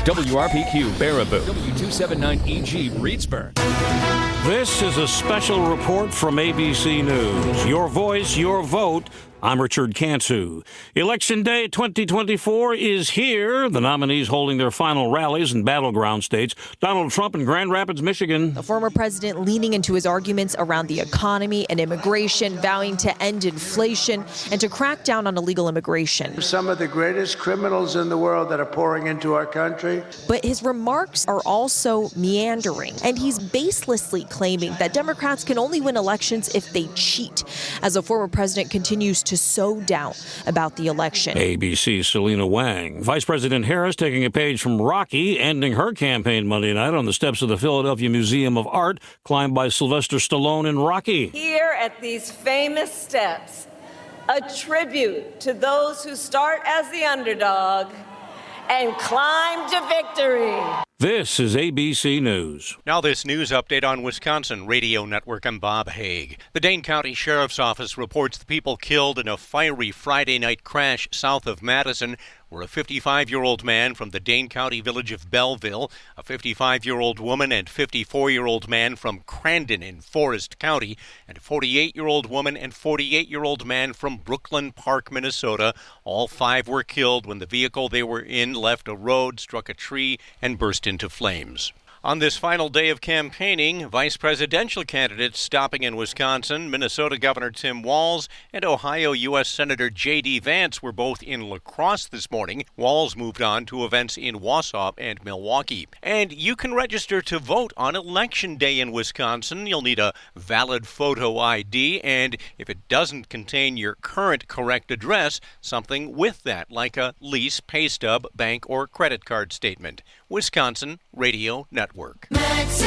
WRPQ Baraboo, W279EG Reedsburg. This is a special report from ABC News. Your voice, your vote. I'm Richard Cantu. Election Day 2024 is here. The nominees holding their final rallies in battleground states. Donald Trump in Grand Rapids, Michigan. The former president leaning into his arguments around the economy and immigration, vowing to end inflation and to crack down on illegal immigration. Some of the greatest criminals in the world that are pouring into our country. But his remarks are also meandering, and he's baselessly claiming that Democrats can only win elections if they cheat, as the former president continues to sow doubt about the election. ABC's Selena Wang. Vice President Harris taking a page from Rocky, ending her campaign Monday night on the steps of the Philadelphia Museum of Art, climbed by Sylvester Stallone in Rocky. Here at these famous steps, a tribute to those who start as the underdog and climb to victory. This is ABC News. Now this news update on Wisconsin Radio Network. I'm Bob Haig. The Dane County Sheriff's Office reports the people killed in a fiery Friday night crash south of Madison were a 55-year-old man from the Dane County village of Belleville, a 55-year-old woman and 54-year-old man from Crandon in Forest County, and a 48-year-old woman and 48-year-old man from Brooklyn Park, Minnesota. All five were killed when the vehicle they were in left a road, struck a tree, and burst into flames. On this final day of campaigning, vice presidential candidates stopping in Wisconsin, Minnesota Governor Tim Walz and Ohio U.S. Senator J.D. Vance were both in La Crosse this morning. Walz moved on to events in Wausau and Milwaukee. And you can register to vote on Election Day in Wisconsin. You'll need a valid photo ID, and if it doesn't contain your current correct address, something with that, like a lease, pay stub, bank, or credit card statement. Wisconsin Radio Network. Max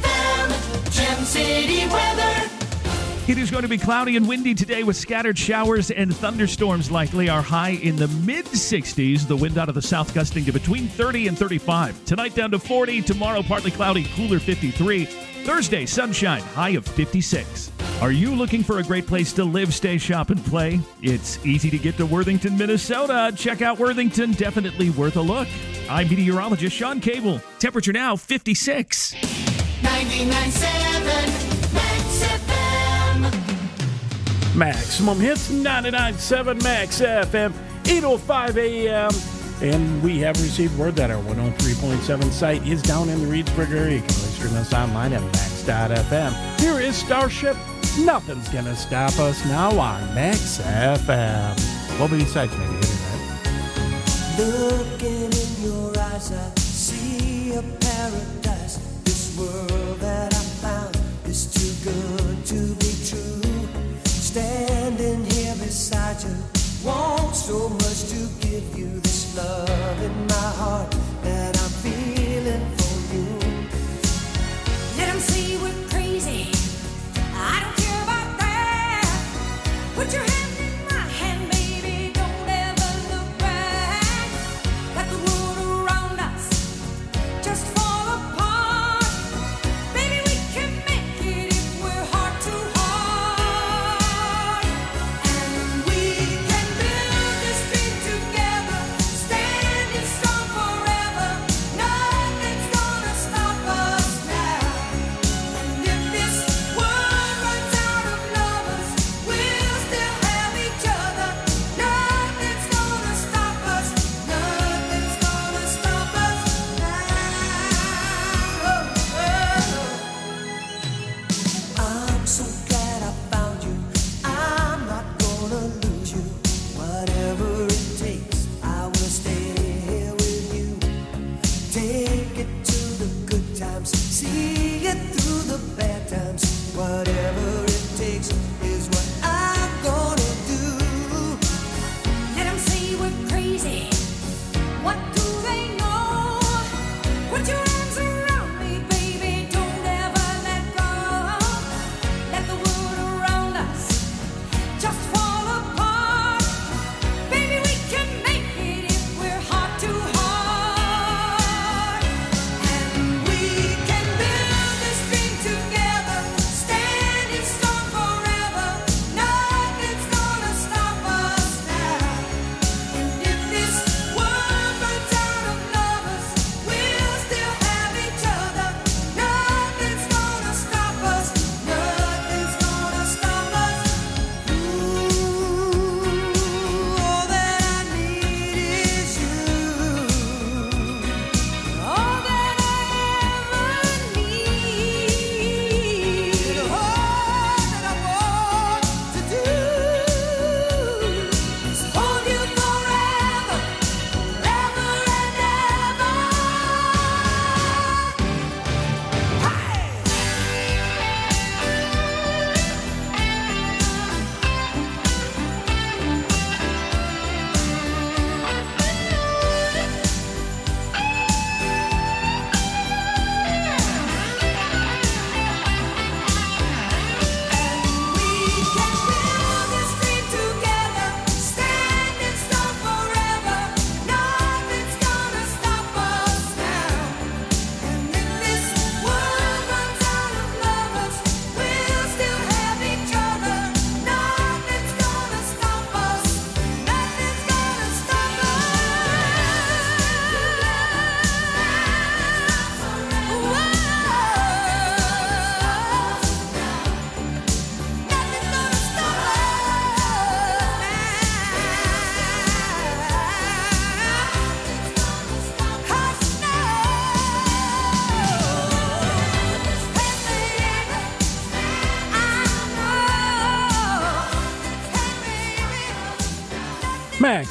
FM, Gem City weather. It is going to be cloudy and windy today with scattered showers and thunderstorms likely. Our high in the mid-60s. The wind out of the south gusting to between 30 and 35. Tonight down to 40. Tomorrow partly cloudy, cooler 53. Thursday, sunshine, high of 56. Are you looking for a great place to live, stay, shop, and play? It's easy to get to Worthington, Minnesota. Check out Worthington. Definitely worth a look. I'm meteorologist Sean Cable. Temperature now 56. 99.7 Max FM. Maximum hits 99.7 Max FM, 8:05 a.m. And we have received word that our 103.7 site is down in the Reedsburg area. You can always stream us online at max.fm. Here is Starship. Nothing's gonna stop us now on Max FM. What were these sites maybe hitting that? Looking in your eyes, I see a paradise. This world that I found is too good to be true. Standing here beside you, want so much to give you this love in my heart that I'm feeling for you. Let them say we're crazy. I don't care about that. Put your hand in my hand, baby. Don't ever look back. Let the world around us just fall apart. Baby, we can make it if we're heart to heart. And we can build this dream together. Stand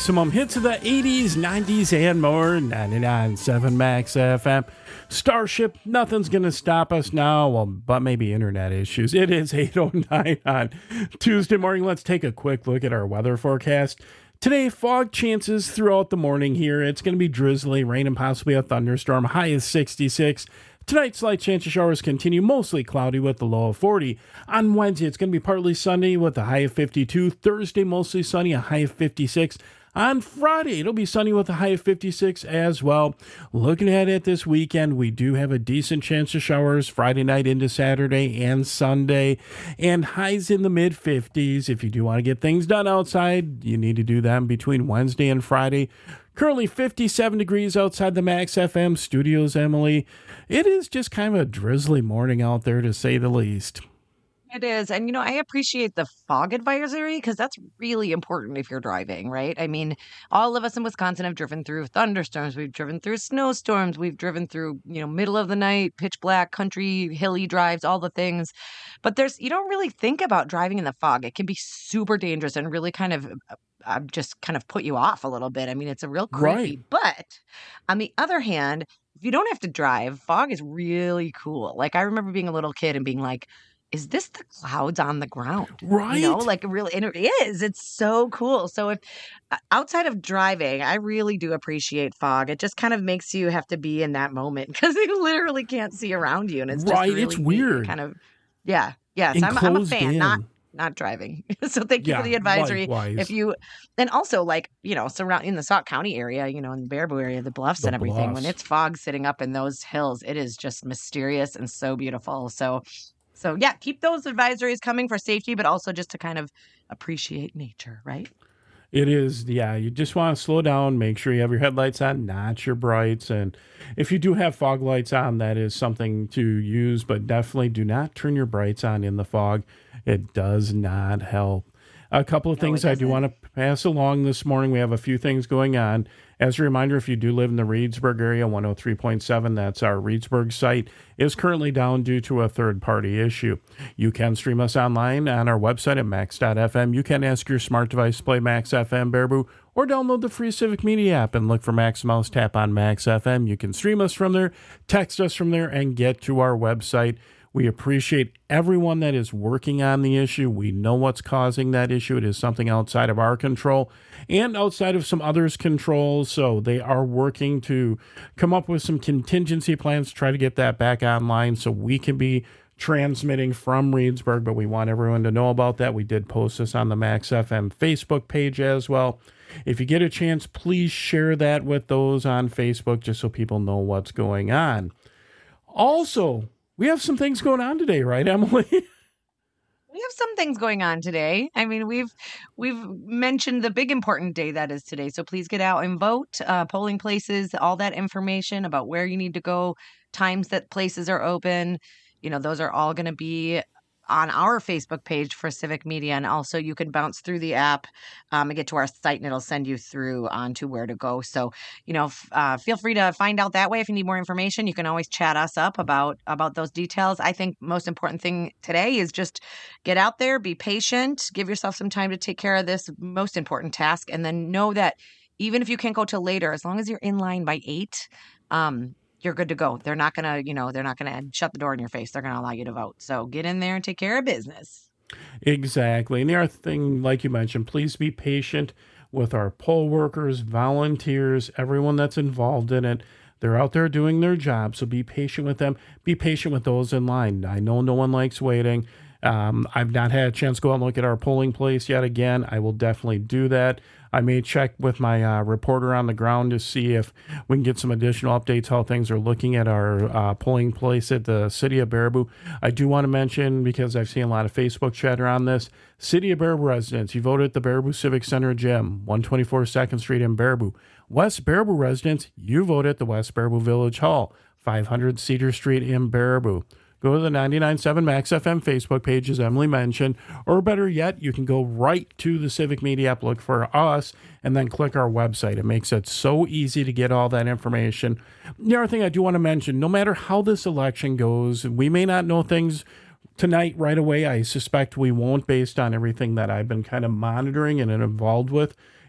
maximum hits of the 80s, 90s, and more. 99.7 Max FM. Starship, nothing's going to stop us now. Well, but maybe internet issues. It is 8:09 on Tuesday morning. Let's take a quick look at our weather forecast. Today, fog chances throughout the morning here. It's going to be drizzly, rain, and possibly a thunderstorm. High is 66. Tonight, slight chance of showers continue, mostly cloudy with the low of 40. On Wednesday, it's going to be partly sunny with a high of 52. Thursday, mostly sunny, a high of 56. On Friday, it'll be sunny with a high of 56 as well. Looking ahead at this weekend, we do have a decent chance of showers Friday night into Saturday and Sunday, and highs in the mid-50s. If you do want to get things done outside, you need to do them between Wednesday and Friday. Currently 57 degrees outside the Max FM studios, Emily. It is just kind of a drizzly morning out there, to say the least. It is. And, I appreciate the fog advisory because that's really important if you're driving, right? I mean, all of us in Wisconsin have driven through thunderstorms. We've driven through snowstorms. We've driven through, middle of the night, pitch black, country, hilly drives, all the things. But you don't really think about driving in the fog. It can be super dangerous and really kind of just kind of put you off a little bit. I mean, it's a real creepy. Right. But on the other hand, if you don't have to drive, fog is really cool. Like, I remember being a little kid and being like, is this the clouds on the ground? Right. Really, and it is. It's so cool. So if outside of driving, I really do appreciate fog. It just kind of makes you have to be in that moment because you literally can't see around you. And it's just right. really It's weird. Kind of, yeah. Yeah. So I'm a fan, not driving. So thank you for the advisory. Likewise. And also surround in the Sauk County area, in the Baraboo area, the bluffs and everything, when it's fog sitting up in those hills, it is just mysterious and so beautiful. So yeah, keep those advisories coming for safety, but also just to kind of appreciate nature, right? It is, yeah. You just want to slow down, make sure you have your headlights on, not your brights. And if you do have fog lights on, that is something to use, but definitely do not turn your brights on in the fog. It does not help. A couple of things I do want to pass along this morning. We have a few things going on. As a reminder, if you do live in the Reedsburg area, 103.7, that's our Reedsburg site, is currently down due to a third-party issue. You can stream us online on our website at max.fm. You can ask your smart device to play Max FM Baraboo, or download the free Civic Media app and look for Max Mouse, tap on Max FM. You can stream us from there, text us from there, and get to our website. We appreciate everyone that is working on the issue. We know what's causing that issue. It is something outside of our control and outside of some others' control. So they are working to come up with some contingency plans to try to get that back online so we can be transmitting from Reedsburg. But we want everyone to know about that. We did post this on the Max FM Facebook page as well. If you get a chance, please share that with those on Facebook just so people know what's going on. Also, we have some things going on today, right, Emily? We have some things going on today. I mean, we've mentioned the big important day that is today. So please get out and vote. Polling places, all that information about where you need to go, times that places are open. Those are all going to be on our Facebook page for Civic Media. And also you can bounce through the app and get to our site, and it'll send you through onto where to go. So, feel free to find out that way. If you need more information, you can always chat us up about those details. I think most important thing today is just get out there, be patient, give yourself some time to take care of this most important task. And then know that even if you can't go till later, as long as you're in line by 8, you're good to go. They're not going to, shut the door in your face. They're going to allow you to vote. So get in there and take care of business. Exactly. And the other thing, like you mentioned, please be patient with our poll workers, volunteers, everyone that's involved in it. They're out there doing their job. So be patient with them. Be patient with those in line. I know no one likes waiting. I've not had a chance to go out and look at our polling place yet again. I will definitely do that. I may check with my reporter on the ground to see if we can get some additional updates, how things are looking at our polling place at the City of Baraboo. I do want to mention, because I've seen a lot of Facebook chatter on this, City of Baraboo residents, you voted at the Baraboo Civic Center Gym, 124 2nd Street in Baraboo. West Baraboo residents, you voted at the West Baraboo Village Hall, 500 Cedar Street in Baraboo. Go to the 99.7 Max FM Facebook page, as Emily mentioned, or better yet, you can go right to the Civic Media app, look for us, and then click our website. It makes it so easy to get all that information. The other thing I do want to mention, no matter how this election goes, we may not know things tonight right away. I suspect we won't, based on everything that I've been kind of monitoring and involved with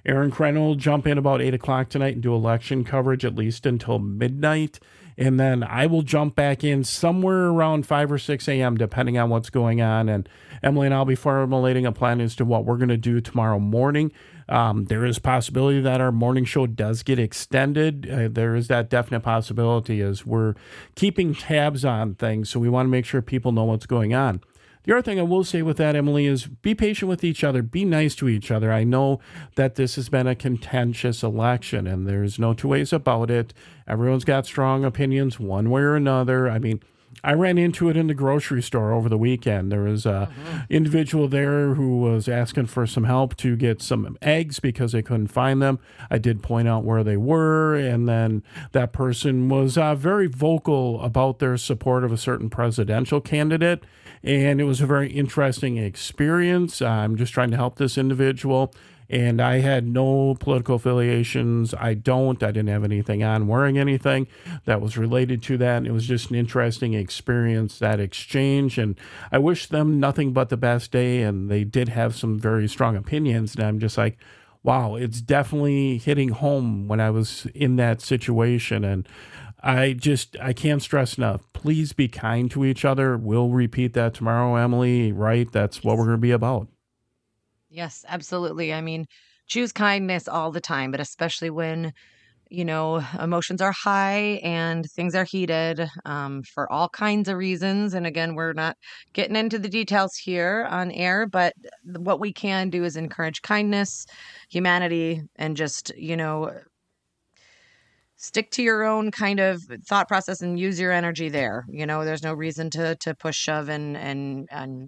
Aaron Krenn will jump in about 8 o'clock tonight and do election coverage at least until midnight. And then I will jump back in somewhere around 5 or 6 a.m., depending on what's going on. And Emily and I'll be formulating a plan as to what we're going to do tomorrow morning. There is possibility that our morning show does get extended. There is that definite possibility as we're keeping tabs on things. So we want to make sure people know what's going on. The other thing I will say with that, Emily, is be patient with each other. Be nice to each other. I know that this has been a contentious election, and there's no two ways about it. Everyone's got strong opinions one way or another. I mean, I ran into it in the grocery store over the weekend. There was a individual there who was asking for some help to get some eggs because they couldn't find them. I did point out where they were, and then that person was very vocal about their support of a certain presidential candidate. And it was a very interesting experience. I'm just trying to help this individual. And I had no political affiliations. I didn't have anything on wearing anything that was related to that. And it was just an interesting experience, that exchange. And I wish them nothing but the best day. And they did have some very strong opinions. And I'm just like, wow, it's definitely hitting home when I was in that situation. And I can't stress enough. Please be kind to each other. We'll repeat that tomorrow, Emily, right? That's what we're going to be about. Yes, absolutely. I mean, choose kindness all the time, but especially when, emotions are high and things are heated for all kinds of reasons. And again, we're not getting into the details here on air, but what we can do is encourage kindness, humanity, and just, stick to your own kind of thought process and use your energy there. There's no reason to push, shove, and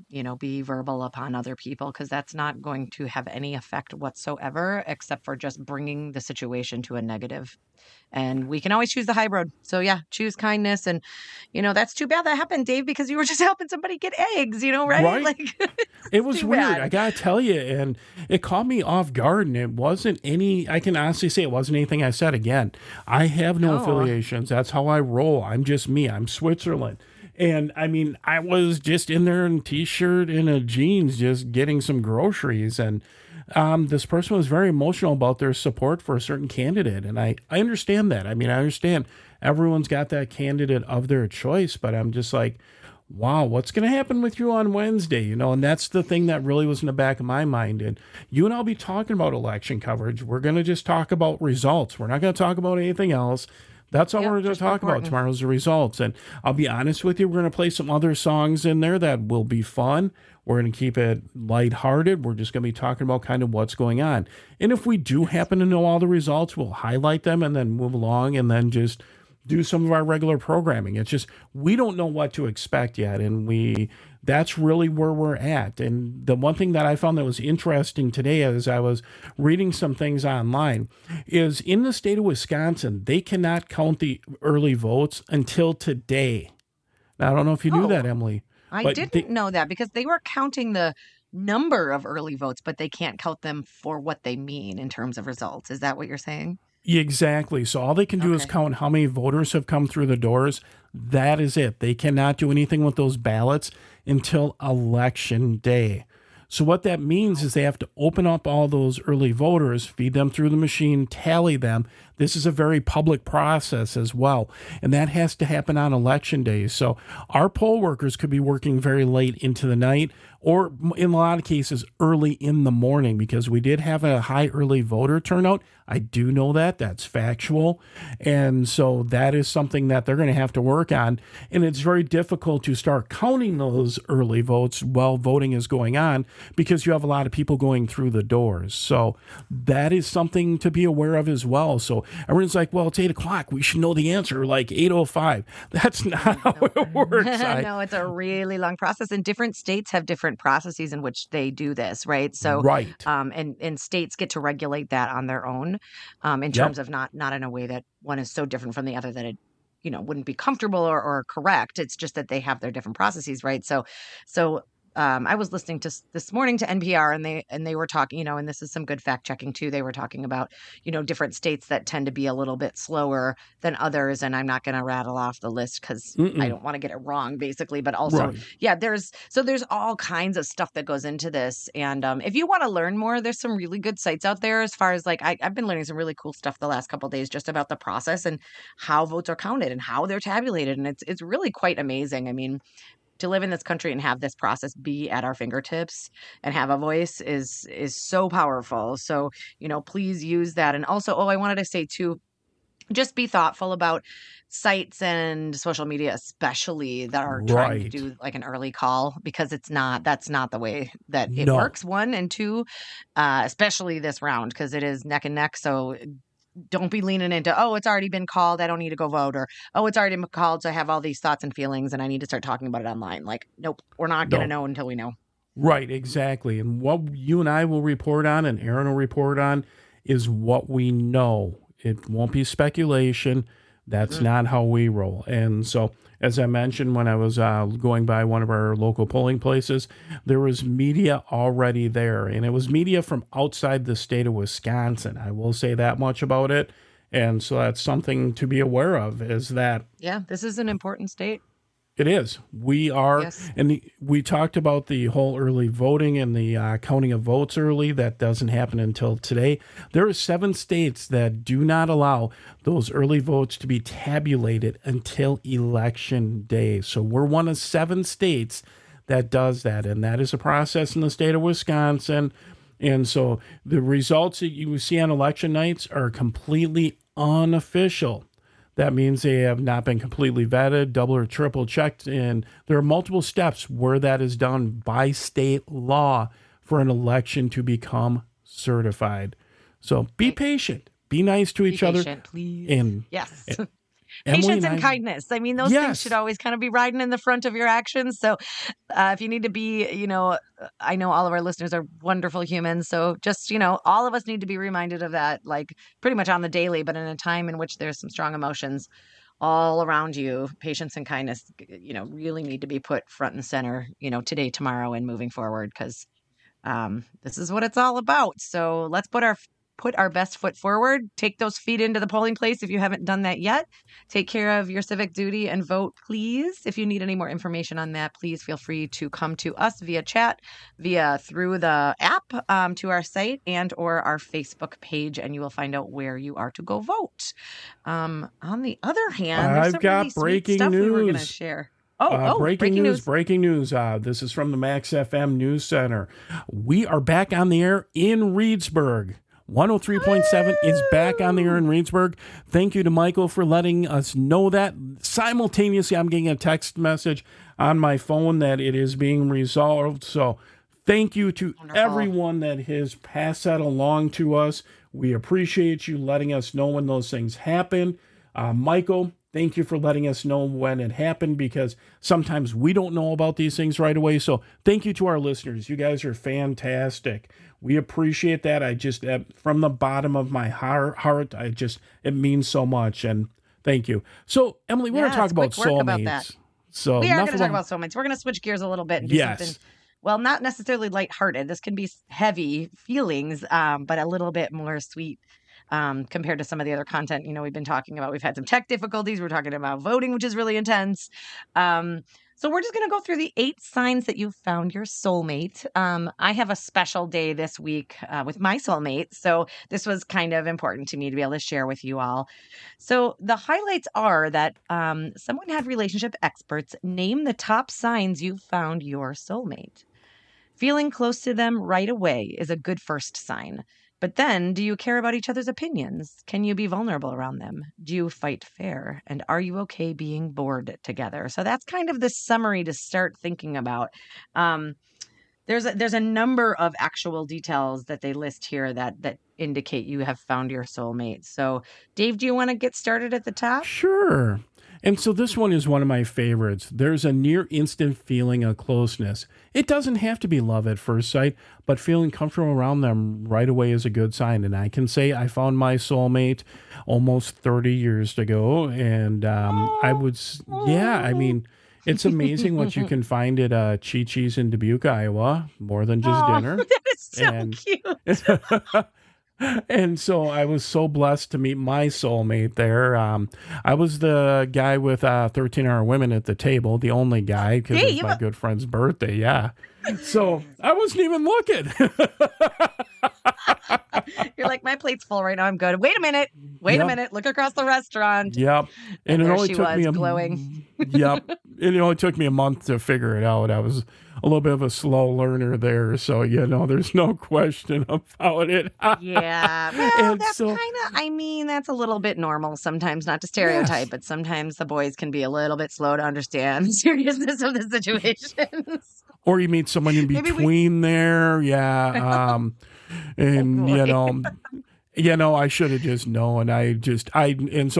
be verbal upon other people, because that's not going to have any effect whatsoever, except for just bringing the situation to a negative. And we can always choose the high road. So yeah, choose kindness. And, that's too bad that happened, Dave, because you were just helping somebody get eggs, right? Like, it was weird. I got to tell you, and it caught me off guard. And it wasn't I can honestly say it wasn't anything I said. Again, I have no affiliations. That's how I roll. I'm just me. I'm Switzerland. And I mean, I was just in there in a t-shirt and a jeans, just getting some groceries. And this person was very emotional about their support for a certain candidate. And I understand that. I mean, I understand everyone's got that candidate of their choice, but I'm just like, wow, what's going to happen with you on Wednesday? And that's the thing that really was in the back of my mind. And you and I'll be talking about election coverage. We're going to just talk about results. We're not going to talk about anything else. That's all we're going to talk about tomorrow is the results. And I'll be honest with you, we're going to play some other songs in there that will be fun. We're going to keep it lighthearted. We're just going to be talking about kind of what's going on. And if we do happen to know all the results, we'll highlight them and then move along and then just do some of our regular programming. It's just, we don't know what to expect yet. And that's really where we're at. And the one thing that I found that was interesting today as I was reading some things online is in the state of Wisconsin, they cannot count the early votes until today. Now, I don't know if you knew that, Emily. I didn't know that, because they were counting the number of early votes, but they can't count them for what they mean in terms of results. Is that what you're saying? Exactly. So all they can do is count how many voters have come through the doors. That is it. They cannot do anything with those ballots until election day. So what that means is they have to open up all those early voters, feed them through the machine, tally them. This is a very public process as well. And that has to happen on election day. So our poll workers could be working very late into the night, or in a lot of cases early in the morning, because we did have a high early voter turnout. I do know that. That's factual. And so that is something that they're going to have to work on. And it's very difficult to start counting those early votes while voting is going on, because you have a lot of people going through the doors. So that is something to be aware of as well. So everyone's like, well, it's 8 o'clock. We should know the answer, like 8:05. That's not how it works. No, it's a really long process. And different states have different processes in which they do this, right? So, right. And states get to regulate that on their own, in terms of not in a way that one is so different from the other that it, wouldn't be comfortable or correct. It's just that they have their different processes, right? So I was listening to this morning to NPR, and they were talking, and this is some good fact checking too. They were talking about, different states that tend to be a little bit slower than others. And I'm not going to rattle off the list because I don't want to get it wrong, basically. But also, there's all kinds of stuff that goes into this. And if you want to learn more, there's some really good sites out there. As far as I've been learning some really cool stuff the last couple of days just about the process and how votes are counted and how they're tabulated, and it's really quite amazing. I mean, to live in this country and have this process be at our fingertips and have a voice is so powerful. So, please use that. And also, I wanted to say too, just be thoughtful about sites and social media, especially that are trying to do like an early call, because that's not the way that it works. One, and two, especially this round, because it is neck and neck. So don't be leaning into, it's already been called, I don't need to go vote, or, it's already been called, so I have all these thoughts and feelings and I need to start talking about it online. Like, nope, we're not going to know until we know. Right, exactly. And what you and I will report on and Aaron will report on is what we know. It won't be speculation. That's not how we roll. And so, as I mentioned, when I was going by one of our local polling places, there was media already there. And it was media from outside the state of Wisconsin. I will say that much about it. And so that's something to be aware of, is that... Yeah, this is an important state. It is. We are, and we talked about the whole early voting and the counting of votes early. That doesn't happen until today. There are 7 states that do not allow those early votes to be tabulated until election day. So we're one of 7 states that does that, and that is a process in the state of Wisconsin. And so the results that you see on election nights are completely unofficial. That means they have not been completely vetted, double or triple checked, and there are multiple steps where that is done by state law for an election to become certified. So be patient, be nice to each other, please. And yes. Emily Patience and kindness. I mean, those things should always kind of be riding in the front of your actions. So if you need to be, I know all of our listeners are wonderful humans. So just, all of us need to be reminded of that, like pretty much on the daily, but in a time in which there's some strong emotions all around you. Patience and kindness, really need to be put front and center, today, tomorrow, and moving forward, because this is what it's all about. So let's put our best foot forward. Take those feet into the polling place if you haven't done that yet. Take care of your civic duty and vote, please. If you need any more information on that, please feel free to come to us via chat, through the app, to our site and or our Facebook page, and you will find out where you are to go vote. On the other hand, there's I've got really breaking stuff news. we were going to share. Breaking news. This is from the Max FM News Center. We are back on the air in Reedsburg. 103.7 is back on the air in Reedsburg. Thank you to Michael for letting us know that. Simultaneously, I'm getting a text message on my phone that it is being resolved. So thank you to everyone that has passed that along to us. We appreciate you letting us know when those things happen. Michael, thank you for letting us know when it happened, because sometimes we don't know about these things right away. So thank you to our listeners. You guys are fantastic. We appreciate that. I just, from the bottom of my heart, it means so much. And thank you. So, Emily, we're going to talk about soulmates. So we are going to talk about soulmates. We're going to switch gears a little bit and do something, well, not necessarily lighthearted. This can be heavy feelings, but a little bit more sweet compared to some of the other content, we've been talking about. We've had some tech difficulties. We're talking about voting, which is really intense. So we're just going to go through the 8 signs that you've found your soulmate. I have a special day this week with my soulmate. So this was kind of important to me to be able to share with you all. So the highlights are that someone had relationship experts name the top signs you've found your soulmate. Feeling close to them right away is a good first sign. But then, do you care about each other's opinions? Can you be vulnerable around them? Do you fight fair? And are you okay being bored together? So that's kind of the summary to start thinking about. There's a number of actual details that they list here that indicate you have found your soulmate. So, Dave, do you want to get started at the top? Sure. And so this one is one of my favorites. There's a near instant feeling of closeness. It doesn't have to be love at first sight, but feeling comfortable around them right away is a good sign. And I can say I found my soulmate almost 30 years ago. And It's amazing what you can find at Chi-Chi's in Dubuque, Iowa, more than just dinner. That is so And- cute. And so I was so blessed to meet my soulmate there. I was the guy with 13 Hour Women at the table, the only guy, because Hey, it was my good friend's birthday. Yeah. So I wasn't even looking. You're like, my plate's full right now. I'm good. Wait a minute. Look across the restaurant. Yep. And it there only she took was, me glowing. Yep. And it only took me a month to figure it out. I was a little bit of a slow learner there. So, there's no question about it. Yeah. Well, And that's so- kind of, I mean, that's a little bit normal sometimes, not to stereotype, but sometimes the boys can be a little bit slow to understand the seriousness of the situations. Or you meet someone in Maybe we- between there. Yeah. And, I should have just known. So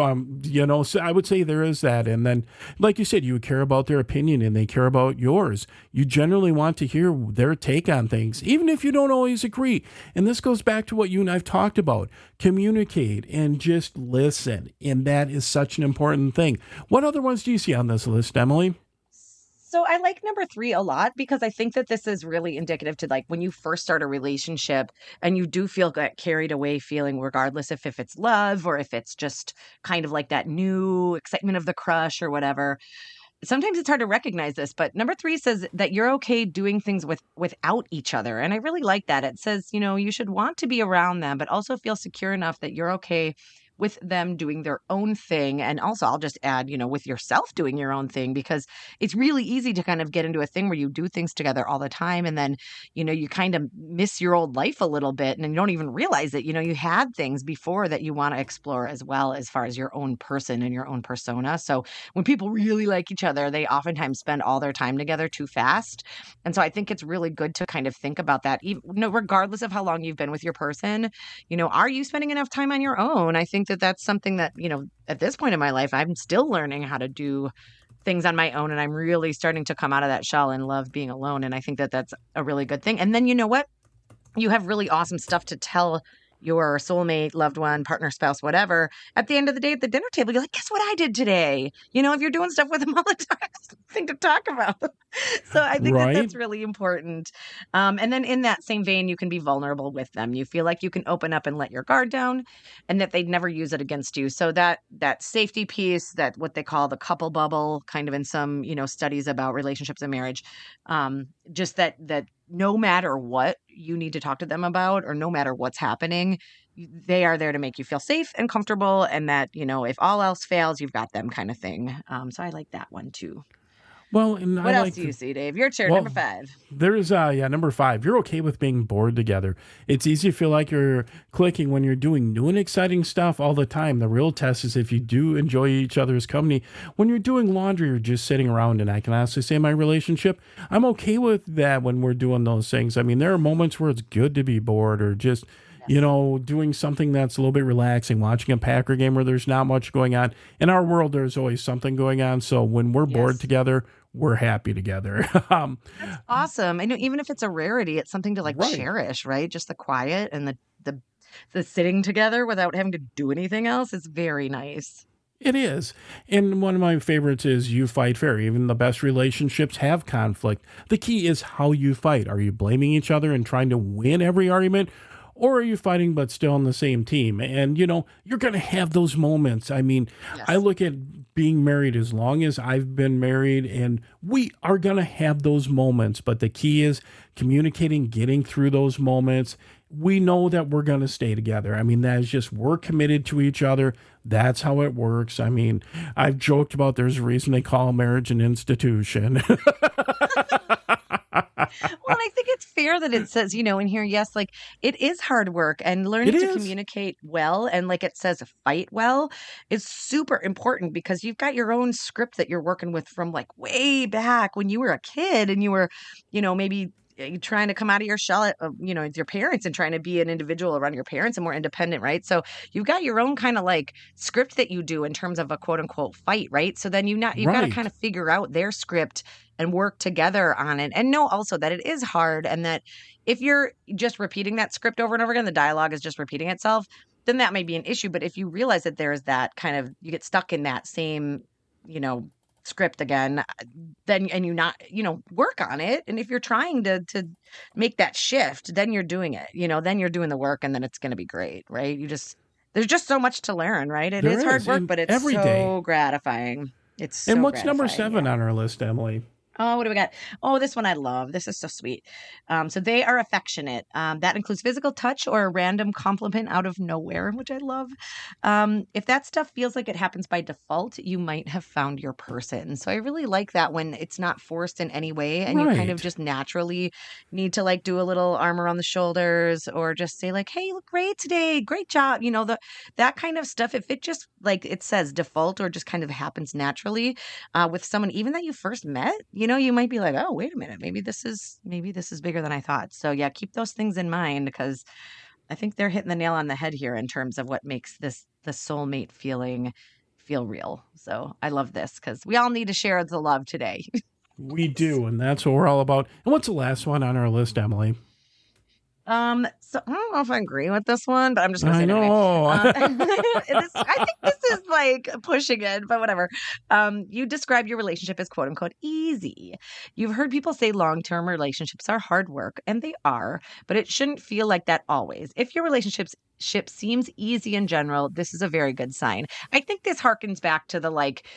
I would say there is that. And then, like you said, you care about their opinion and they care about yours. You generally want to hear their take on things, even if you don't always agree. And this goes back to what you and I've talked about. Communicate and just listen. And that is such an important thing. What other ones do you see on this list, Emily? So I like number 3 a lot because I think that this is really indicative to like when you first start a relationship and you do feel that carried away feeling, regardless if it's love or if it's just kind of like that new excitement of the crush or whatever. Sometimes it's hard to recognize this, but number 3 says that you're okay doing things without each other. And I really like that. It says, you should want to be around them, but also feel secure enough that you're okay with them doing their own thing. And also I'll just add, with yourself doing your own thing, because it's really easy to kind of get into a thing where you do things together all the time. And then, you kind of miss your old life a little bit and you don't even realize it. You had things before that you want to explore as well as far as your own person and your own persona. So when people really like each other, they oftentimes spend all their time together too fast. And so I think it's really good to kind of think about that, even, regardless of how long you've been with your person, are you spending enough time on your own? I think that that's something that, at this point in my life, I'm still learning how to do things on my own. And I'm really starting to come out of that shell and love being alone. And I think that that's a really good thing. And then, you know what? You have really awesome stuff to tell your soulmate, loved one, partner, spouse, whatever. At the end of the day, at the dinner table, you're like, guess what I did today? If you're doing stuff with them all the time, it's something to talk about. So I think that that's really important. And then in that same vein, you can be vulnerable with them. You feel like you can open up and let your guard down and that they'd never use it against you. So that safety piece, that what they call the couple bubble, kind of in some, studies about relationships and marriage, just that no matter what you need to talk to them about or no matter what's happening, they are there to make you feel safe and comfortable, and that, if all else fails, you've got them, kind of thing. So I like that one too. Well, and what else do you see, Dave? Your turn, number 5. There's number 5. You're okay with being bored together. It's easy to feel like you're clicking when you're doing new and exciting stuff all the time. The real test is if you do enjoy each other's company. When you're doing laundry or just sitting around, and I can honestly say in my relationship, I'm okay with that when we're doing those things. I mean, there are moments where it's good to be bored or just doing something that's a little bit relaxing, watching a Packer game where there's not much going on. In our world, there's always something going on. So when we're bored together, we're happy together. That's awesome. I know, even if it's a rarity, it's something to cherish, right? Just the quiet and the sitting together without having to do anything else is very nice. It is. And one of my favorites is you fight fair. Even the best relationships have conflict. The key is how you fight. Are you blaming each other and trying to win every argument? Or are you fighting but still on the same team? And, you're going to have those moments. I mean, I look at being married as long as I've been married, and we are going to have those moments. But the key is communicating, getting through those moments. We know that we're going to stay together. I mean, that is just, we're committed to each other. That's how it works. I mean, I've joked about there's a reason they call marriage an institution. Well, I think it's fair that it says, in here, yes, like it is hard work, and learning to communicate well and, like it says, fight well is super important, because you've got your own script that you're working with from like way back when you were a kid and you were, maybe trying to come out of your shell, with your parents and trying to be an individual around your parents and more independent, right? So you've got your own kind of like script that you do in terms of a quote unquote fight, right? So then you've got to kind of figure out their script and work together on it, and know also that it is hard, and that if you're just repeating that script over and over again, the dialogue is just repeating itself, then that may be an issue. But if you realize that there's that kind of, you get stuck in that same, script again, then and you not, work on it. And if you're trying to make that shift, then you're doing it, then you're doing the work, and then it's going to be great, right? There's just so much to learn, right? It is hard work, but it's every so day. gratifying. It's so And what's gratifying, number 7 on our list, Emily? Oh, what do we got? Oh, this one I love. This is so sweet. So they are affectionate. That includes physical touch or a random compliment out of nowhere, which I love. If that stuff feels like it happens by default, you might have found your person. So I really like that when it's not forced in any way, and you kind of just naturally need to like do a little arm around the shoulders, or just say like, "Hey, you look great today. Great job." That kind of stuff. If it just like it says default or just kind of happens naturally with someone even that you first met, you might be like, oh, wait a minute, maybe this is bigger than I thought. So yeah, keep those things in mind, because I think they're hitting the nail on the head here in terms of what makes the soulmate feeling feel real. So I love this, because we all need to share the love today. We do, and that's what we're all about. And what's the last one on our list, Emily? So I don't know if I agree with this one, but I'm just going to say I know. I think this is like pushing it, but whatever. You describe your relationship as quote unquote easy. You've heard people say long-term relationships are hard work, and they are, but it shouldn't feel like that always. If your relationship seems easy in general, this is a very good sign. I think this harkens back to the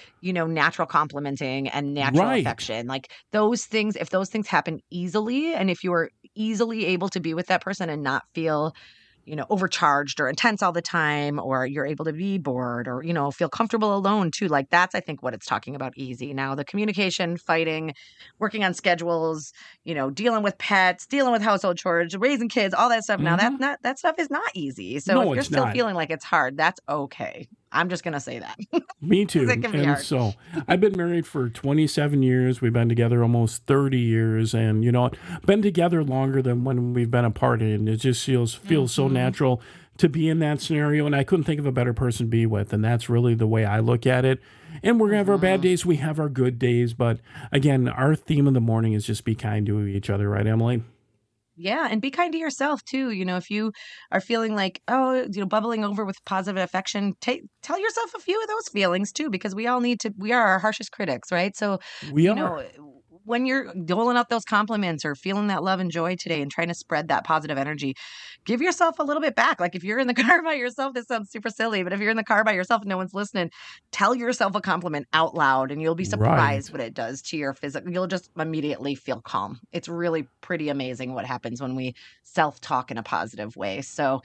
natural complimenting and natural affection. Like those things, if those things happen easily, and if you are easily able to be with that person and not feel overcharged or intense all the time, or you're able to be bored, or feel comfortable alone too, like that's, I think, what it's talking about easy. Now the communication, fighting, working on schedules, dealing with pets, dealing with household chores, raising kids, all that stuff. Now that stuff is not easy. So if you're still feeling like it's hard, that's okay. I'm just going to say that. Me too. It can be hard. So I've been married for 27 years. We've been together almost 30 years, and been together longer than when we've been apart. And it just feels so natural to be in that scenario. And I couldn't think of a better person to be with. And that's really the way I look at it. And we're going to have our bad days. We have our good days. But again, our theme of the morning is just be kind to each other. Right, Emily? Yeah, and be kind to yourself too. If you are feeling like, bubbling over with positive affection, tell yourself a few of those feelings too, because we all need to. We are our harshest critics, right? So we are. When you're doling out those compliments or feeling that love and joy today and trying to spread that positive energy, give yourself a little bit back. Like if you're in the car by yourself, this sounds super silly, but if you're in the car by yourself and no one's listening, tell yourself a compliment out loud, and you'll be surprised what it does to your physical. You'll just immediately feel calm. It's really pretty amazing what happens when we self-talk in a positive way. So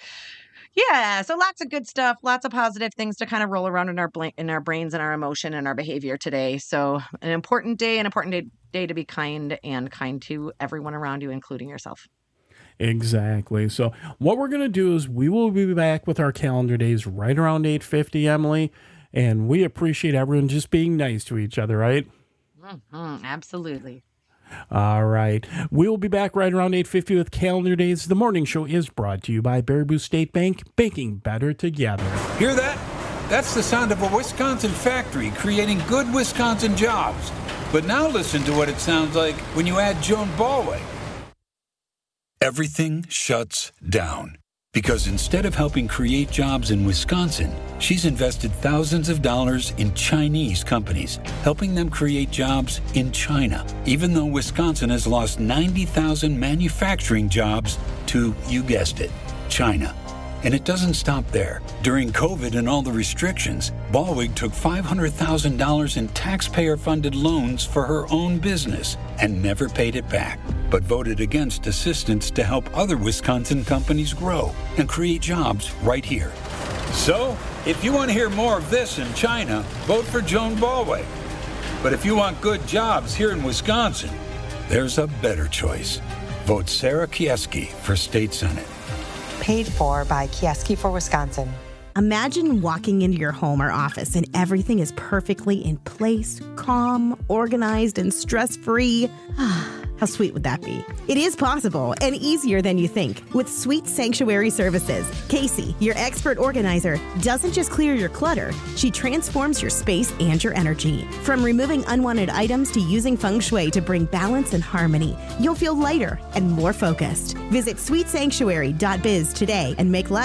yeah, so lots of good stuff, lots of positive things to kind of roll around in our brains and our emotion and our behavior today. So an important day to be kind to everyone around you, including yourself. Exactly. So what we're going to do is we will be back with our calendar days right around 8:50, Emily, and we appreciate everyone just being nice to each other, right? Absolutely. All right. We'll be back right around 8:50 with Calendar Days. The morning show is brought to you by Baraboo State Bank, baking better together. Hear that? That's the sound of a Wisconsin factory creating good Wisconsin jobs. But now listen to what it sounds like when you add Joan Ballweg. Everything shuts down. Because instead of helping create jobs in Wisconsin, she's invested thousands of dollars in Chinese companies, helping them create jobs in China, even though Wisconsin has lost 90,000 manufacturing jobs to, you guessed it, China. And it doesn't stop there. During COVID and all the restrictions, Ballweg took $500,000 in taxpayer-funded loans for her own business and never paid it back, but voted against assistance to help other Wisconsin companies grow and create jobs right here. So, if you want to hear more of this in China, vote for Joan Ballweg. But if you want good jobs here in Wisconsin, there's a better choice. Vote Sarah Kieski for State Senate. Paid for by Kieski for Wisconsin. Imagine walking into your home or office and everything is perfectly in place, calm, organized, and stress-free. How sweet would that be? It is possible and easier than you think with Sweet Sanctuary Services. Casey, your expert organizer, doesn't just clear your clutter. She transforms your space and your energy. From removing unwanted items to using feng shui to bring balance and harmony, you'll feel lighter and more focused. Visit sweetsanctuary.biz today and make life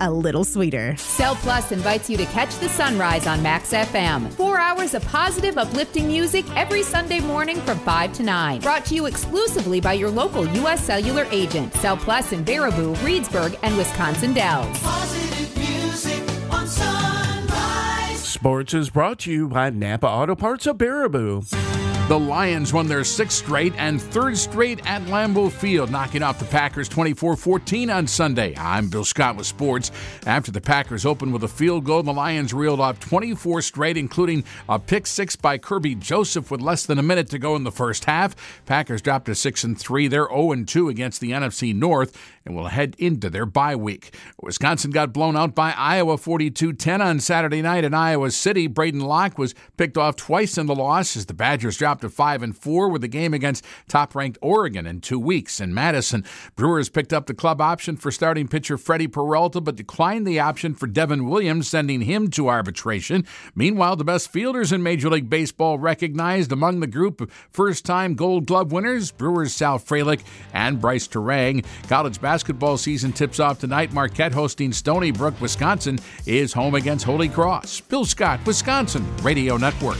a little sweeter. Cell Plus invites you to catch the sunrise on Max FM. 4 hours of positive, uplifting music every Sunday morning from 5 to 9. Brought to you exclusively by your local U.S. Cellular agent. Cell Plus in Baraboo, Reedsburg, and Wisconsin Dells. Positive music on Sunrise. Sports is brought to you by Napa Auto Parts of Baraboo. The Lions won their 6th straight and 3rd straight at Lambeau Field, knocking off the Packers 24-14 on Sunday. I'm Bill Scott with sports. After the Packers opened with a field goal, the Lions reeled off 24 straight, including a pick six by Kirby Joseph with less than a minute to go in the first half. Packers dropped to 6-3. They're 0-2 against the NFC North and will head into their bye week. Wisconsin got blown out by Iowa 42-10 on Saturday night in Iowa City. Braden Locke was picked off twice in the loss as the Badgers dropped to 5-4 with a game against top-ranked Oregon in 2 weeks. In Madison, Brewers picked up the club option for starting pitcher Freddie Peralta, but declined the option for Devin Williams, sending him to arbitration. Meanwhile, the best fielders in Major League Baseball recognized among the group of first-time Gold Glove winners, Brewers' Sal Frelick and Bryce Terang. College basketball season tips off tonight. Marquette hosting Stony Brook. Wisconsin is home against Holy Cross. Bill Scott, Wisconsin Radio Network.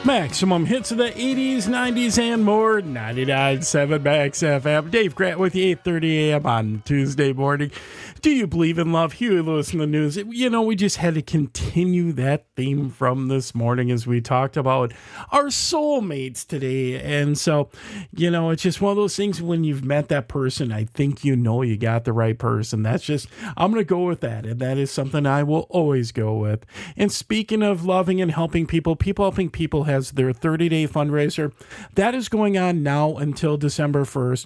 Maximum hits of the 80s, 90s, and more. 99.7 Max FM. Dave Grant with you, 8:30 a.m. on Tuesday morning. Do you believe in love? Huey Lewis in the news. You know, we just had to continue that theme from this morning as we talked about our soulmates today. And so, you know, it's just one of those things when you've met that person, I think you know you got the right person. That's just, I'm going to go with that. And that is something I will always go with. And speaking of loving and helping people, People Helping People has their 30-day fundraiser. That is going on now until December 1st.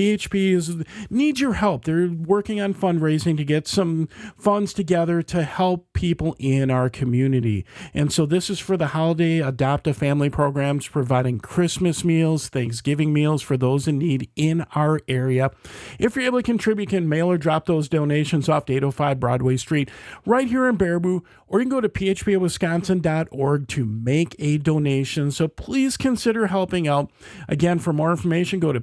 PHP needs your help. They're working on fundraising to get some funds together to help people in our community. And so this is for the holiday adoptive family programs, providing Christmas meals, Thanksgiving meals for those in need in our area. If you're able to contribute, you can mail or drop those donations off to 805 Broadway Street right here in Baraboo, or you can go to phpawisconsin.org to make a donation. So please consider helping out. Again, for more information, go to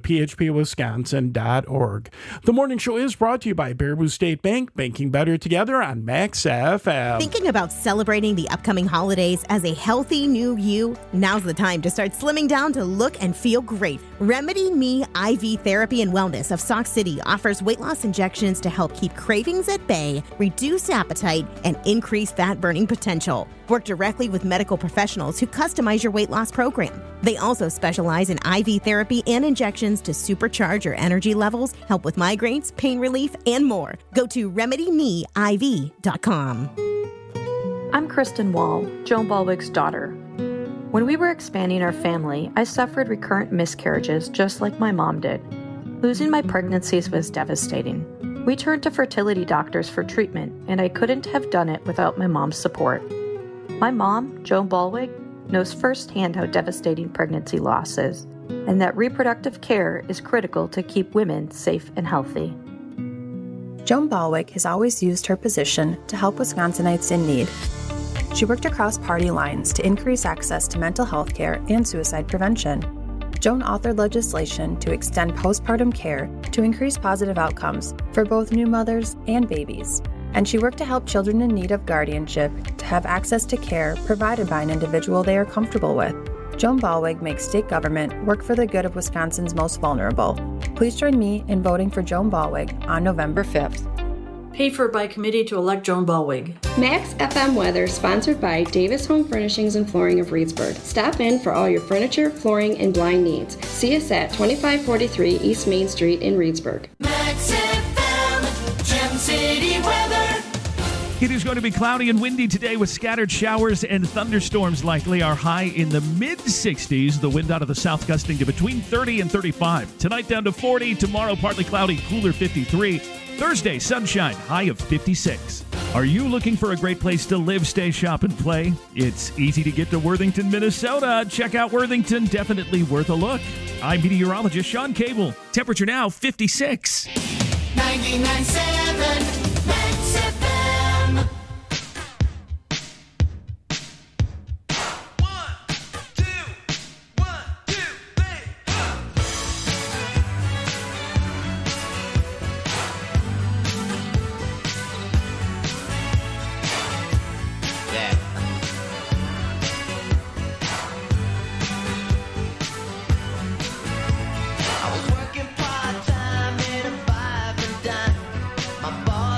phpawisconsin.org. The morning show is brought to you by Baraboo State Bank, banking better together on Max FM. Thinking about celebrating the upcoming holidays as a healthy new you? Now's the time to start slimming down to look and feel great. Remedy Me IV Therapy and Wellness of Sauk City offers weight loss injections to help keep cravings at bay, reduce appetite, and increase fat burning potential. Work directly with medical professionals who customize your weight loss program. They also specialize in IV therapy and injections to supercharge your energy levels, help with migraines, pain relief, and more. Go to RemedyMeIV.com. I'm Kristen Wall, Joan Balwig's daughter. When we were expanding our family, I suffered recurrent miscarriages just like my mom did. Losing my pregnancies was devastating. We turned to fertility doctors for treatment, and I couldn't have done it without my mom's support. My mom, Joan Balwig, knows firsthand how devastating pregnancy loss is, and that reproductive care is critical to keep women safe and healthy. Joan Balwig has always used her position to help Wisconsinites in need. She worked across party lines to increase access to mental health care and suicide prevention. Joan authored legislation to extend postpartum care to increase positive outcomes for both new mothers and babies. And she worked to help children in need of guardianship to have access to care provided by an individual they are comfortable with. Joan Balwig makes state government work for the good of Wisconsin's most vulnerable. Please join me in voting for Joan Balwig on November 5th. Paid for by committee to elect Joan Balwig. Max FM weather sponsored by Davis Home Furnishings and Flooring of Reedsburg. Stop in for all your furniture, flooring, and blind needs. See us at 2543 East Main Street in Reedsburg. Max FM, Gem City weather. It is going to be cloudy and windy today with scattered showers and thunderstorms likely. Our high in the mid-60s. The wind out of the south gusting to between 30 and 35. Tonight down to 40. Tomorrow partly cloudy, cooler 53. Thursday, sunshine, high of 56. Are you looking for a great place to live, stay, shop, and play? It's easy to get to Worthington, Minnesota. Check out Worthington. Definitely worth a look. I'm meteorologist Sean Cable. Temperature now 56. 99.7 Max FM. I was working part-time in a 5 and dime. My boss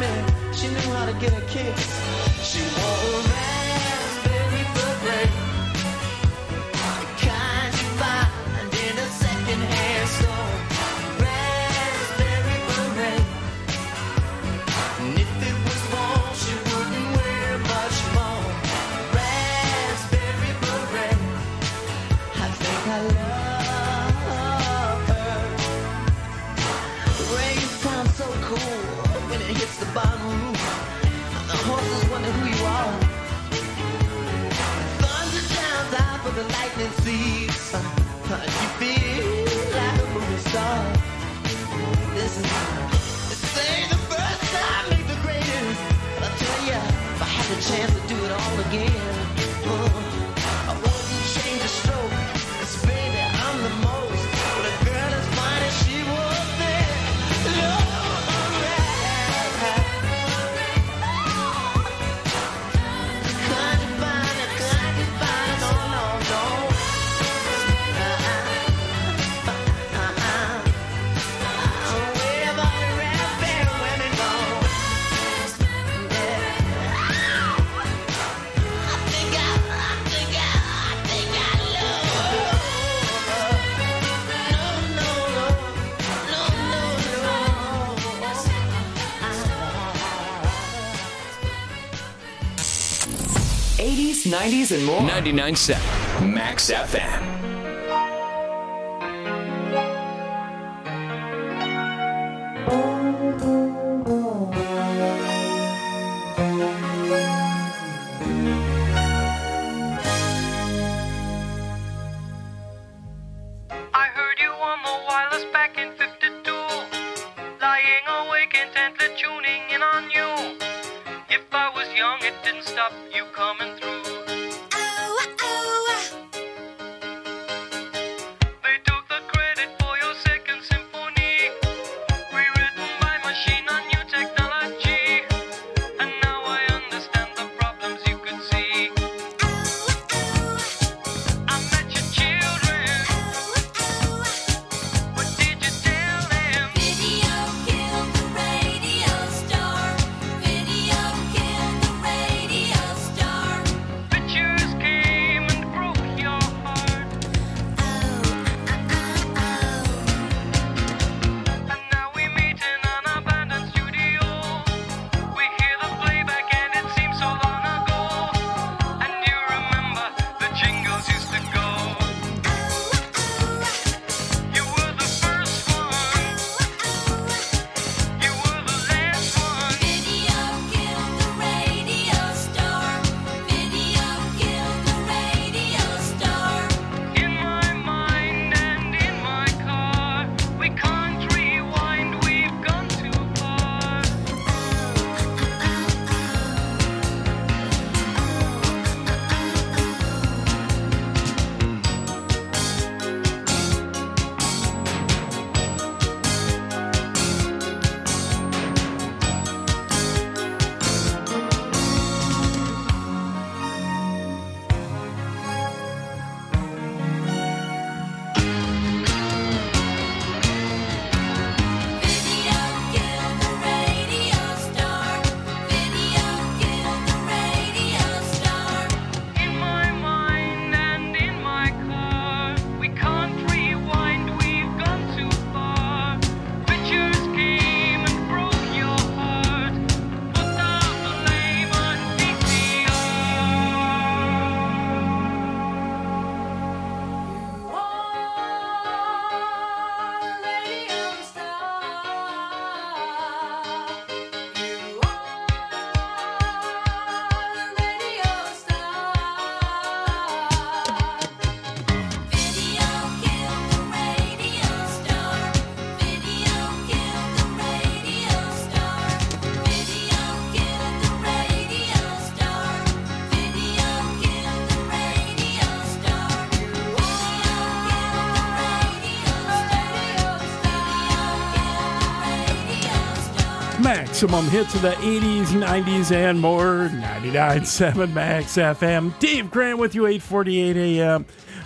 me. She knew how to get a kiss. She wore a raspberry beret, the kind you find in a second-hand store. Raspberry beret. And if it was warm, she wouldn't wear much more. Raspberry beret. I think I love her. The rain sounds so cool when it hits the bottom roof. And the horses wonder who you are. Thunder drowns out, but the lightning sees. You feel like a movie star. This is this ain't the first time, ain't the greatest. But I tell ya, if I had the chance to do it all again, I wouldn't change a stroke. 'Cause baby, I'm the most. But a girl as fine as she was there. '80s, '90s, and more. 99.7 Max FM. I heard you on the wireless back in 52, lying awake intently tuning in on you. If I was young, it didn't stop you coming through. They took the credit for your second symphony, rewritten by machine on new technology. And now I understand the problems you could see. I met your children, what did you tell them? Video killed the radio star. Video killed the radio star. Pictures came and broke your heart. And now we meet in an abandoned studio. We hear the playback and it seems so long ago. And you remember the jingles used to go. You were the first one. You were the last one. Video killed the radio star. Video killed the radio star. In my mind and in my car, we can't rewind, we've gone too far. Video killed the radio star. Video killed the radio star. In my mind and in my car, we can't rewind, we've gone too far. Pictures came and broke your heart. Put down the blame on Maximum hits of the 80s, 90s, and more. 99.7 Max FM. Dave Grant with you, 8:48 a.m.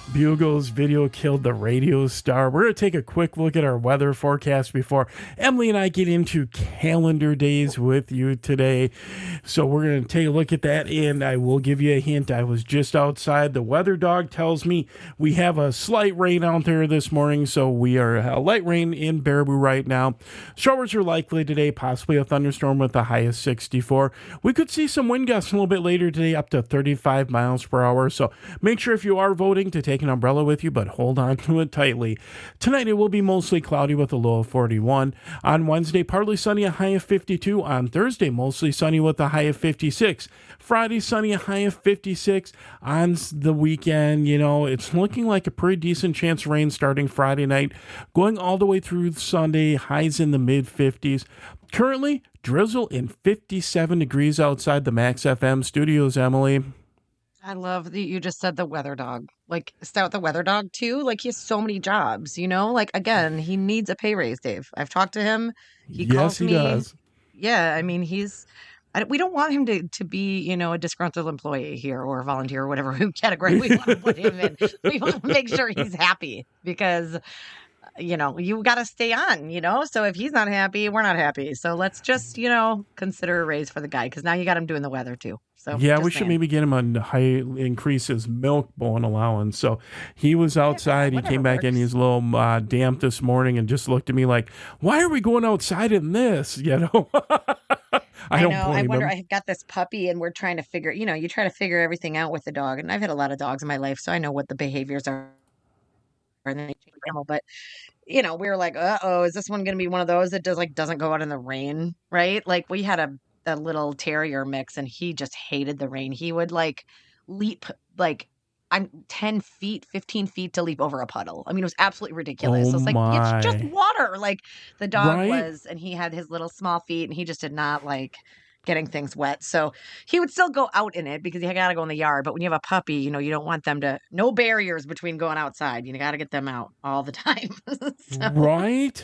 Bugles video killed the radio star. We're going to take a quick look at our weather forecast before Emily and I get into calendar days with you today. So we're going to take a look at that, and I will give you a hint. I was just outside. The weather dog tells me we have a slight rain out there this morning, so we are a light rain in Baraboo right now. Showers are likely today, possibly a thunderstorm with a high of 64. We could see some wind gusts a little bit later today, up to 35 miles per hour. So make sure if you are voting to take an umbrella with you, but hold on to it tightly. Tonight it will be mostly cloudy with a low of 41. On Wednesday, partly sunny, a high of 52. On Thursday, mostly sunny with a high of 56. Friday, sunny, a high of 56. On the weekend, it's looking like a pretty decent chance of rain starting Friday night, going all the way through Sunday, highs in the mid-50s. Currently, drizzle and 57 degrees outside the Max FM studios, Emily. I love that you just said the weather dog. Like, start the weather dog too. Like, he has so many jobs, Like, again, he needs a pay raise, Dave. I've talked to him. He calls me. Does. Yeah, I mean, we don't want him to be, a disgruntled employee here or a volunteer or whatever category we want to put him in. We want to make sure he's happy because, you got to stay on, So if he's not happy, we're not happy. So let's just, consider a raise for the guy because now you got him doing the weather too. So yeah, we should maybe get him a high increase his milk bone allowance. So he was outside. He came back in. He's a little damp this morning and just looked at me like, "Why are we going outside in this?" I don't know. blame I wonder. him. I've got this puppy, and we're trying to figure. You try to figure everything out with the dog, and I've had a lot of dogs in my life, so I know what the behaviors are. And then but we were like, is this one going to be one of those that doesn't go out in the rain, right? Like we had a little terrier mix, and he just hated the rain. He would leap I'm 10 feet, 15 feet to leap over a puddle. I mean, it was absolutely ridiculous. Oh, It's like, my. it's just water. Like the dog Right? was, and he had his little small feet, and he just did not like getting things wet. So he would still go out in it because he got to go in the yard. But when you have a puppy, you don't want them no barriers between going outside. You got to get them out all the time. So- Right?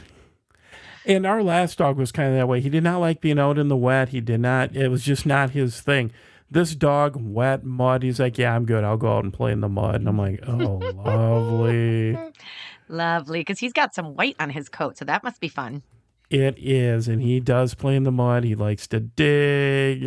And our last dog was kind of that way. He did not like being out in the wet. It was just not his thing. This dog, wet, mud, he's like, yeah, I'm good. I'll go out and play in the mud. And I'm like, oh, lovely. Lovely. Because he's got some white on his coat. So that must be fun. It is. And he does play in the mud. He likes to dig.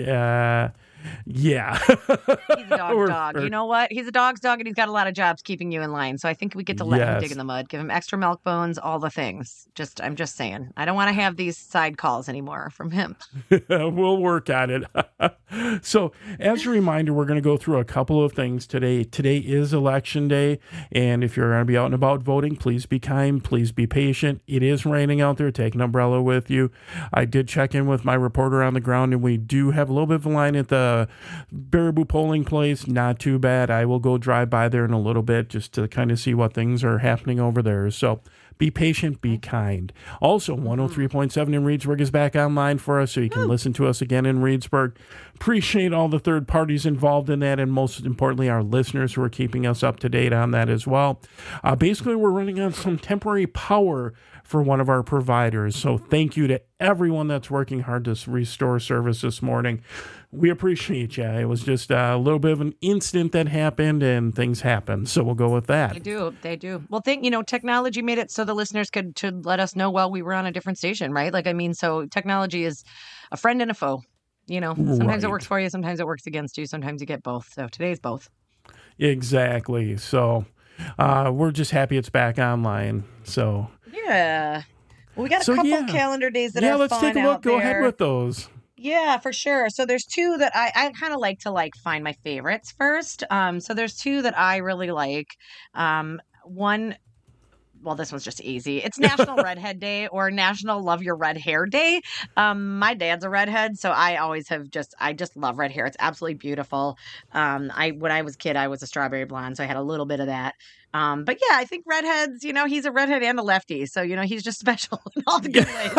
Yeah. He's a dog's dog. You know what? He's a dog's dog, and he's got a lot of jobs keeping you in line. So I think we get to let him Yes. dig in the mud, give him extra milk bones, all the things. I'm just saying. I don't want to have these side calls anymore from him. We'll work on it. So, as a reminder, we're going to go through a couple of things today. Today is election day, and if you're going to be out and about voting, please be kind, please be patient. It is raining out there. Take an umbrella with you. I did check in with my reporter on the ground, and we do have a little bit of a line at the Baraboo polling place. Not too bad. I will go drive by there in a little bit just to kind of see what things are happening over there. So be patient, be kind. Also, 103.7 in Reedsburg is back online for us, so you can listen to us again in Reedsburg. Appreciate all the third parties involved in that, and most importantly, our listeners who are keeping us up to date on that as well. Basically, we're running on some temporary power for one of our providers. So thank you to everyone that's working hard to restore service this morning. We appreciate you. It was just a little bit of an incident that happened, and things happen. So we'll go with that. They do. Well, technology made it so the listeners could let us know while we were on a different station, right? So technology is a friend and a foe. Sometimes Right. it works for you, sometimes it works against you, sometimes you get both. So today's both. Exactly. So we're just happy it's back online. So Yeah. Well, we got a couple calendar days that are let's fun take a look. out Go ahead there. with those. Yeah, for sure. So there's two that I kind of like to find my favorites first. So there's two that I really like. One, well, this one's just easy. It's National Redhead Day or National Love Your Red Hair Day. My dad's a redhead, so I always I just love red hair. It's absolutely beautiful. When I was a kid, I was a strawberry blonde, so I had a little bit of that. But yeah, I think redheads, he's a redhead and a lefty. So, he's just special in all the good ways.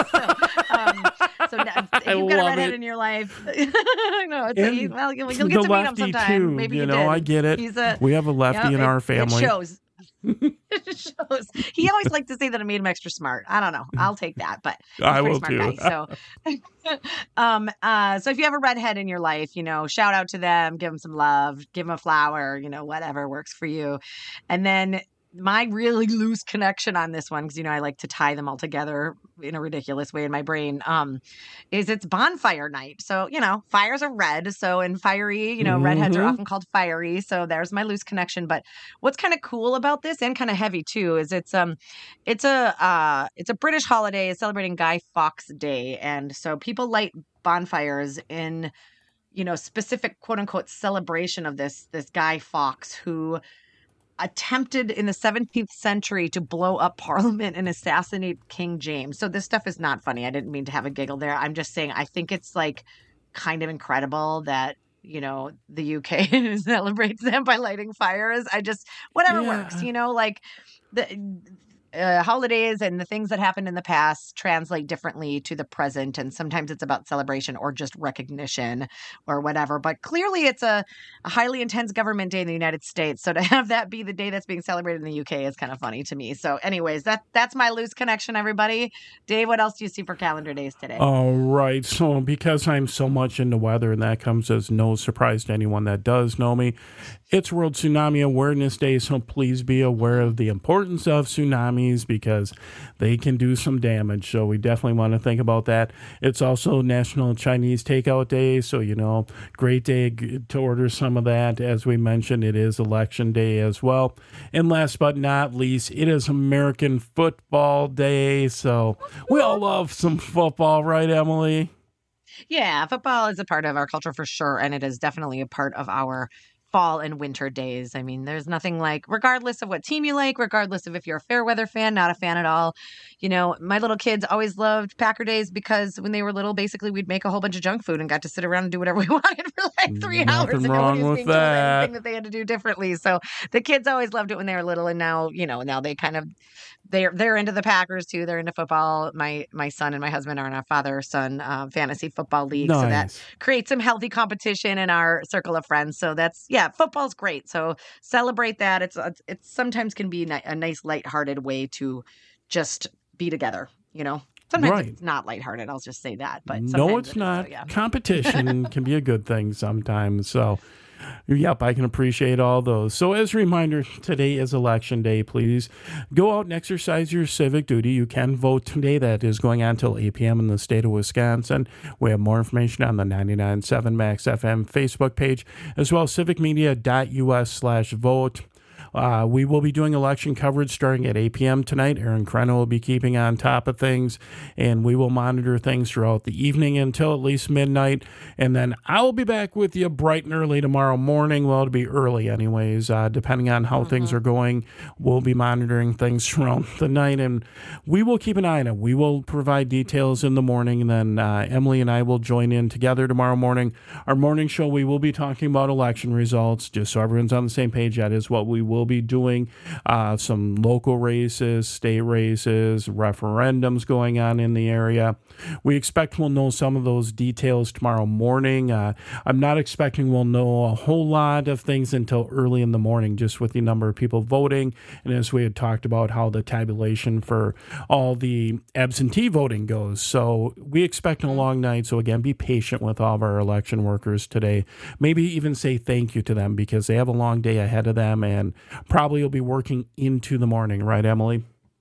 So if you've got a redhead in your life, I know. You'll get to meet him sometime. Too, Maybe you did. I get it. We have a lefty in our family. It shows. It just shows. He always liked to say that I made him extra smart. I don't know. I'll take that, but he's I a pretty will smart too. guy. So if you have a redhead in your life, shout out to them, give them some love, give them a flower, whatever works for you. And then my really loose connection on this one, because I like to tie them all together in a ridiculous way in my brain, is it's bonfire night. So fires are red, so in fiery, redheads are often called fiery. So there's my loose connection. But what's kind of cool about this, and kind of heavy too, is it's a British holiday celebrating Guy Fawkes Day, and so people light bonfires in specific quote unquote celebration of this Guy Fawkes, who attempted in the 17th century to blow up Parliament and assassinate King James. So this stuff is not funny. I didn't mean to have a giggle there. I'm just saying I think it's like kind of incredible that the UK celebrates them by lighting fires. Whatever works, like the holidays and the things that happened in the past translate differently to the present, and sometimes it's about celebration or just recognition or whatever. But clearly it's a highly intense government day in the United States, so to have that be the day that's being celebrated in the UK is kind of funny to me. So anyways, that's my loose connection, everybody. Dave, what else do you see for calendar days today? All right. So because I'm so much into weather, and that comes as no surprise to anyone that does know me, it's World Tsunami Awareness Day, so please be aware of the importance of tsunamis because they can do some damage. So we definitely want to think about that. It's also National Chinese Takeout Day, so, great day to order some of that. As we mentioned, it is Election Day as well. And last but not least, it is American Football Day, so we all love some football, right, Emily? Yeah, football is a part of our culture for sure, and it is definitely a part of our fall and winter days. I mean, there's nothing like, regardless of what team you like, regardless of if you're a fair weather fan, not a fan at all. My little kids always loved Packer days because when they were little, basically we'd make a whole bunch of junk food and got to sit around and do whatever we wanted for like 3 hours. Nothing And wrong nobody was with being told that. anything that they had to do differently. So the kids always loved it when they were little, and now, now they kind of, they're into the Packers too. They're into football. My son and my husband are in a father-son fantasy football league. So that Nice. creates some healthy competition in our circle of friends. So football's great. So celebrate that. It sometimes can be a nice lighthearted way to just be together, Sometimes Right. it's not lighthearted. I'll just say that. But No, sometimes it's it is, not. so, yeah. Competition can be a good thing sometimes. So, yep, I can appreciate all those. So, as a reminder, today is Election Day. Please go out and exercise your civic duty. You can vote today. That is going on until 8 p.m. in the state of Wisconsin. We have more information on the 99.7 Max FM Facebook page, as well as civicmedia.us/vote. We will be doing election coverage starting at 8 p.m. tonight. Aaron Crenna will be keeping on top of things, and we will monitor things throughout the evening until at least midnight. And then I will be back with you bright and early tomorrow morning. Well, it'll be early anyways, depending on how things are going. We'll be monitoring things throughout the night, and we will keep an eye on it. We will provide details in the morning, and then Emily and I will join in together tomorrow morning. Our morning show, we will be talking about election results, just so everyone's on the same page. That is what we will be doing. Some local races, state races, referendums going on in the area. We expect we'll know some of those details tomorrow morning. I'm not expecting we'll know a whole lot of things until early in the morning, just with the number of people voting. And as we had talked about how the tabulation for all the absentee voting goes. So we expect a long night. So again, be patient with all of our election workers today. Maybe even say thank you to them because they have a long day ahead of them and probably will be working into the morning, right, Emily?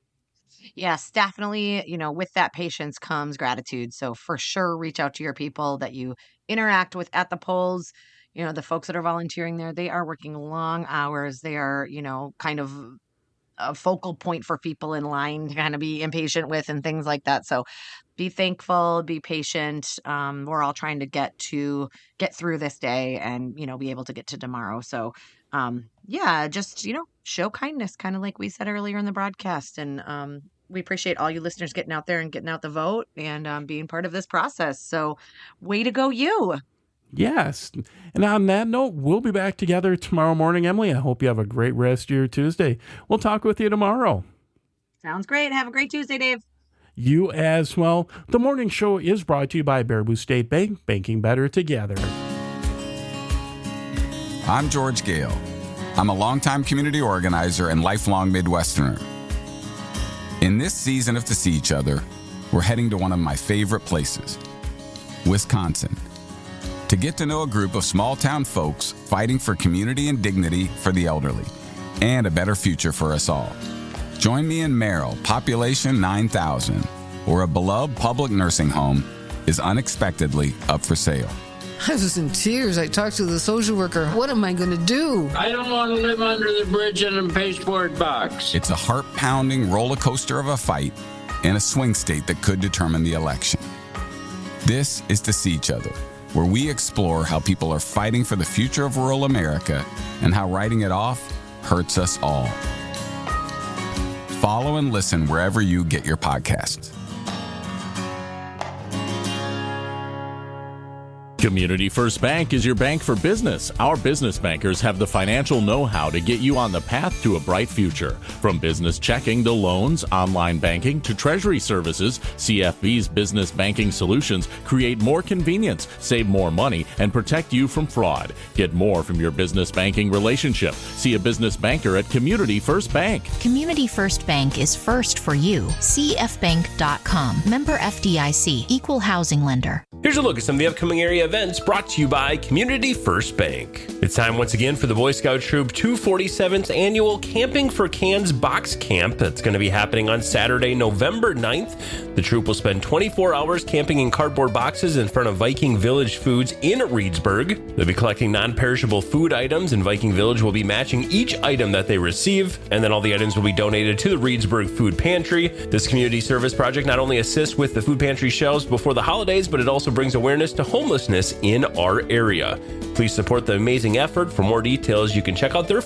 Yes, definitely. With that patience comes gratitude. So for sure, reach out to your people that you interact with at the polls. The folks that are volunteering there, they are working long hours. They are, kind of a focal point for people in line to kind of be impatient with and things like that. So be thankful, be patient. We're all trying to get through this day and, be able to get to tomorrow. So, just, show kindness, kind of like we said earlier in the broadcast. And we appreciate all you listeners getting out there and getting out the vote and being part of this process. So way to go, you. Yes. And on that note, we'll be back together tomorrow morning, Emily. I hope you have a great rest of your Tuesday. We'll talk with you tomorrow. Sounds great. Have a great Tuesday, Dave. You as well. The morning show is brought to you by Baraboo State Bank, banking better together. I'm George Gale. I'm a longtime community organizer and lifelong Midwesterner. In this season of To See Each Other, we're heading to one of my favorite places, Wisconsin, to get to know a group of small-town folks fighting for community and dignity for the elderly, and a better future for us all. Join me in Merrill, population 9,000, where a beloved public nursing home is unexpectedly up for sale. I was in tears. I talked to the social worker. What am I going to do? I don't want to live under the bridge in a pasteboard box. It's a heart-pounding roller coaster of a fight in a swing state that could determine the election. This is To See Each Other, where we explore how people are fighting for the future of rural America and how writing it off hurts us all. Follow and listen wherever you get your podcasts. Community First Bank is your bank for business. Our business bankers have the financial know-how to get you on the path to a bright future. From business checking to loans, online banking to treasury services, CFB's business banking solutions create more convenience, save more money, and protect you from fraud. Get more from your business banking relationship. See a business banker at Community First Bank. Community First Bank is first for you. CFbank.com. Member FDIC. Equal housing lender. Here's a look at some of the upcoming area events brought to you by Community First Bank. It's time once again for the Boy Scout Troop 247th annual Camping for Cans Box Camp. That's going to be happening on Saturday, November 9th. The troop will spend 24 hours camping in cardboard boxes in front of Viking Village Foods in Reedsburg. They'll be collecting non-perishable food items, and Viking Village will be matching each item that they receive, and then all the items will be donated to the Reedsburg Food Pantry. This community service project not only assists with the food pantry shelves before the holidays, but it also brings awareness to homelessness in our area. Please support the amazing effort. For more details, you can check out their